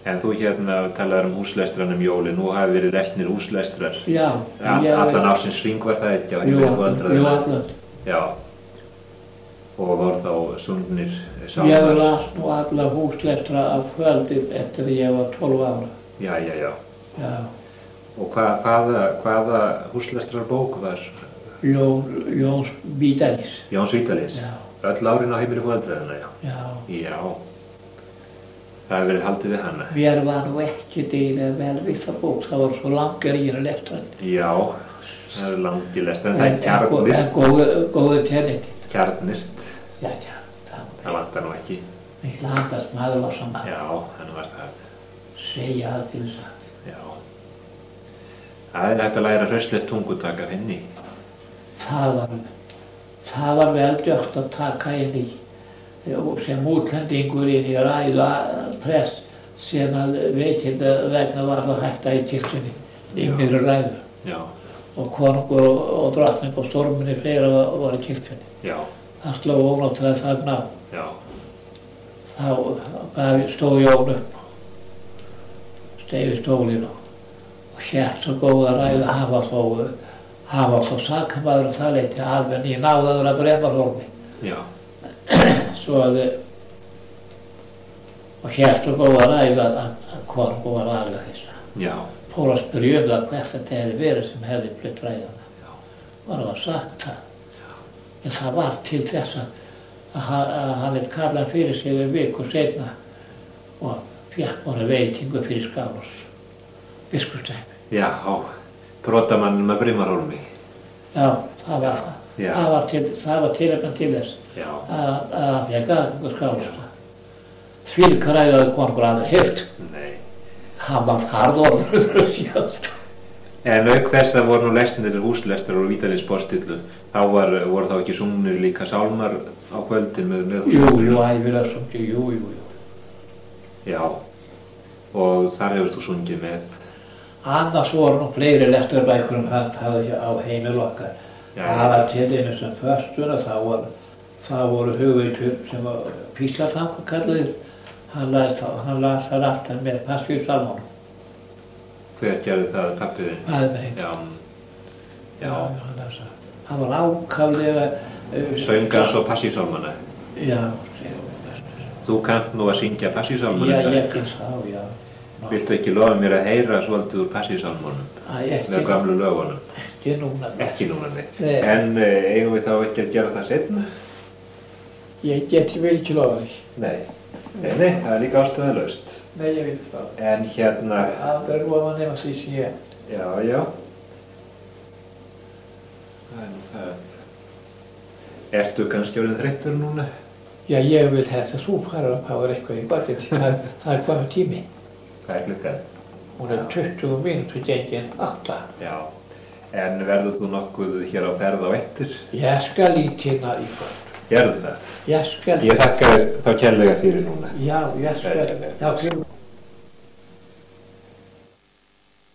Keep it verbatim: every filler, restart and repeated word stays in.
En þú hérna talar um húslestran um jólin, nú hafi verið lesnir húslestrar. Já. Allan ársins hring var það ekki á heimili foreldra þinna? Jú, allan. Já. Og voru þá sungnir sálmar? Ég las nú alla húslestra á kvöldi eftir að ég var tólf ára. Já, já, já. Já. Og hva, hvaða, hvaða húslestrarbók var? Jón, Jóns Vídalís. Jóns Vídalís? Já. Öll árin á heimili foreldra þinna, já? Já. Já. Það hefur verið haldið við hana? Mér var nú ekki deilega vel við það bók, það var svo langar í hérna lestran. Já, það eru langir lestrar, en það er kjarnir. En góðu, góðu tenniti. Kjarnir. Já, kjarnir. Það vantar nú ekki. Ég landast maður var saman. Já, hann var það. Segja það til þess að. Já. Það er hægt að læra hraustlegt tungutak af henni. Það var, það var vel dögt að taka henni sem útlendingur inn í ræðu prest sem að veikinda vegna var það hætta í kirkjunni, yngri ræðu. Já. Og konungur og, og drottning og stormunni fleira var, var í kirkjunni. Já. Það sló ónáttúrulega þarna á. Já. Þá gaf, stóð Jón upp, steig í stólinn og hélt svo góða ræðu. Hann var þó, hann var þó sakamaður og það leyti alveg í náðaður að Bremarhólmi. Já. Svo að og hélt svo góða ræðu að, að konungur var alveg hissa. Já. Fór að spyrja um það hvert þetta hefði verið sem hefði flutt ræðuna. Já. Og hann var sagt það. Já. En það var til þess að, að, að hann hefði kallað fyrir sig um viku seinna og fékk honum veitingu fyrir Skálhols biskupsdæmi. Já, brotamannum að Bremarhólmi. Já, það var það. Já. Það var til, það var tilefni til þess. Já. Að hann fékk aðgang að Skálholts. Þvílík ræðu hafði konungur aldrei heyrt. Nei. Hann var harðorður að sjálf. En auk þess að voru nú lesnir húslestrar og Vídalíns postillu, þá var, voru þá ekki sungnir líka sálmar á kvöldin með, með húslestrar? Jú, jú, ævilega sungið, jú, jú, jú. Já. Og þar hefur þú sungið með? Annars voru nú fleiri lestrarbækur um það á heimili okkar. Það var til einu sem föstuna, þá voru, það voru hugveitur sem var Píslatangur kallaðir. Hann las það aftan með Passíusálmunum. Hver gerði það, pabbi þinn? Maður minn. Já. Já, hann las það. Hann var ákaflega... Uh, Söng hann svo Passíusálmana? Já. Þú kannt nú að syngja Passíusálmana? Já, ég kann þá, já. Ná. Viltu ekki lofa mér að heyra svolítið úr Passíusálmunum? Ekki. Með gamlu lögunum? Ekki núna. Ekki núna, nei. nei. En uh, eigum við þá ekki að gera það seinna? Ég geti vel ekki lofa því. Nei. Nei, nei, það er líka ástæðulaust. Nei, ég veit það. En hérna... Aldrei lofa nema því sem ég... Já, já. Það er nú það. Ertu kannski orðinn þreyttur núna? Já, ég vil helst að þú fara að hafa eitthvað í barnið. Það, það er komið tími. Hvað er klukkan? Hún er tuttugu mínútur gengin átta. Já. En verður þú nokkuð hér á ferð á eftir? Ég skal lítina í kvöld. Gerðu það? Ég skal... Ég þakka þá kærlega fyrir núna. Já, ég skal... Já, fyrir...